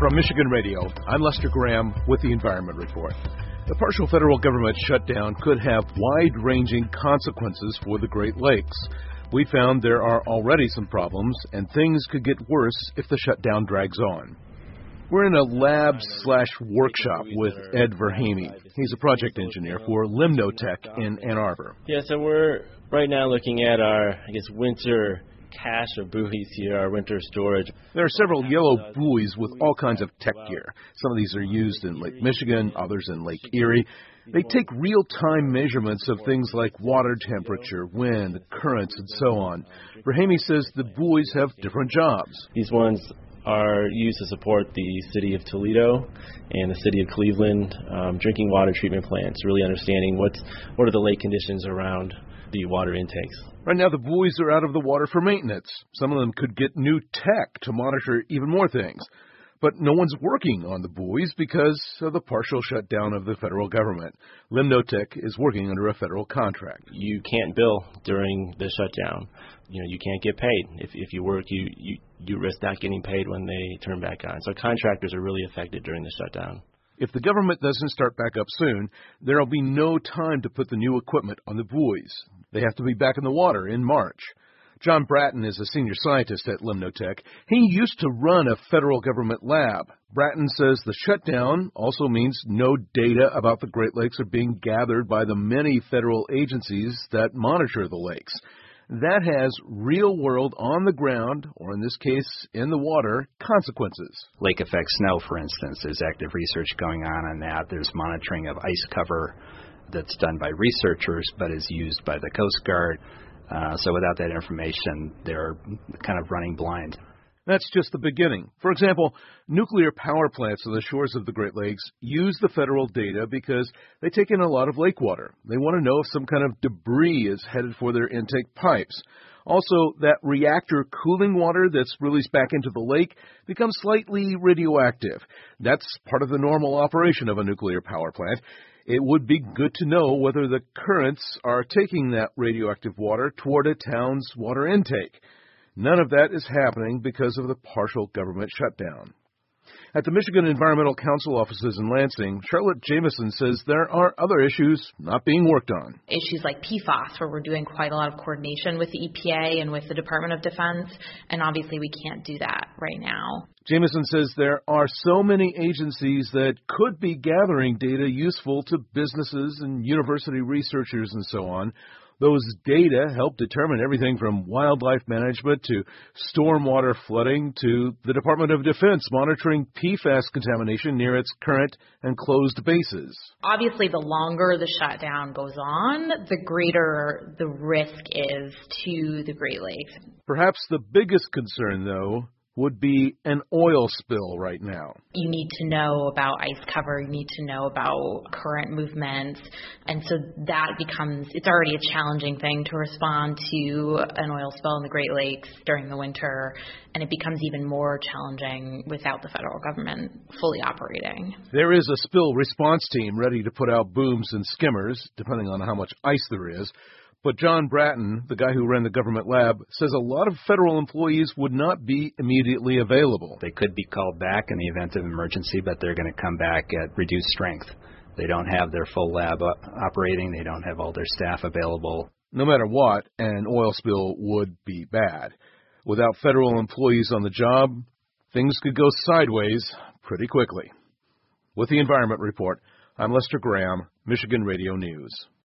From Michigan Radio, I'm Lester Graham with the Environment Report. The partial federal government shutdown could have wide-ranging consequences for the Great Lakes. We found there are already some problems, and things could get worse if the shutdown drags on. We're in a lab/workshop with Ed Verhamy. He's a project engineer for Limnotech in Ann Arbor. Yeah, so we're right now looking at our, winter cache of buoys here, our winter storage. There are several yellow buoys with all kinds of tech gear. Some of these are used in Lake Michigan, others in Lake Erie. They take real-time measurements of things like water temperature, wind, currents, and so on. Verhamy says the buoys have different jobs. These ones are used to support the city of Toledo and the city of Cleveland drinking water treatment plants, really understanding what are the lake conditions around the water intakes. Right now, the buoys are out of the water for maintenance. Some of them could get new tech to monitor even more things. But no one's working on the buoys because of the partial shutdown of the federal government. Limnotech is working under a federal contract. You can't bill during the shutdown. You can't get paid. If you work, you risk not getting paid when they turn back on. So contractors are really affected during the shutdown. If the government doesn't start back up soon, there will be no time to put the new equipment on the buoys. They have to be back in the water in March. John Bratton is a senior scientist at Limnotech. He used to run a federal government lab. Bratton says the shutdown also means no data about the Great Lakes are being gathered by the many federal agencies that monitor the lakes. That has real-world, on-the-ground, or in this case, in the water, consequences. Lake effect snow, for instance, there's active research going on that. There's monitoring of ice cover that's done by researchers but is used by the Coast Guard. So without that information, they're kind of running blind. That's just the beginning. For example, nuclear power plants on the shores of the Great Lakes use the federal data because they take in a lot of lake water. They want to know if some kind of debris is headed for their intake pipes. Also, that reactor cooling water that's released back into the lake becomes slightly radioactive. That's part of the normal operation of a nuclear power plant. It would be good to know whether the currents are taking that radioactive water toward a town's water intake. None of that is happening because of the partial government shutdown. At the Michigan Environmental Council offices in Lansing, Charlotte Jameson says there are other issues not being worked on. Issues like PFAS, where we're doing quite a lot of coordination with the EPA and with the Department of Defense, and obviously we can't do that right now. Jameson says there are so many agencies that could be gathering data useful to businesses and university researchers and so on. Those data help determine everything from wildlife management to stormwater flooding to the Department of Defense monitoring PFAS contamination near its current and closed bases. Obviously, the longer the shutdown goes on, the greater the risk is to the Great Lakes. Perhaps the biggest concern, though, would be an oil spill right now. You need to know about ice cover, you need to know about current movements, and so that it's already a challenging thing to respond to an oil spill in the Great Lakes during the winter, and it becomes even more challenging without the federal government fully operating. There is a spill response team ready to put out booms and skimmers, depending on how much ice there is. But John Bratton, the guy who ran the government lab, says a lot of federal employees would not be immediately available. They could be called back in the event of emergency, but they're going to come back at reduced strength. They don't have their full lab operating. They don't have all their staff available. No matter what, an oil spill would be bad. Without federal employees on the job, things could go sideways pretty quickly. With the Environment Report, I'm Lester Graham, Michigan Radio News.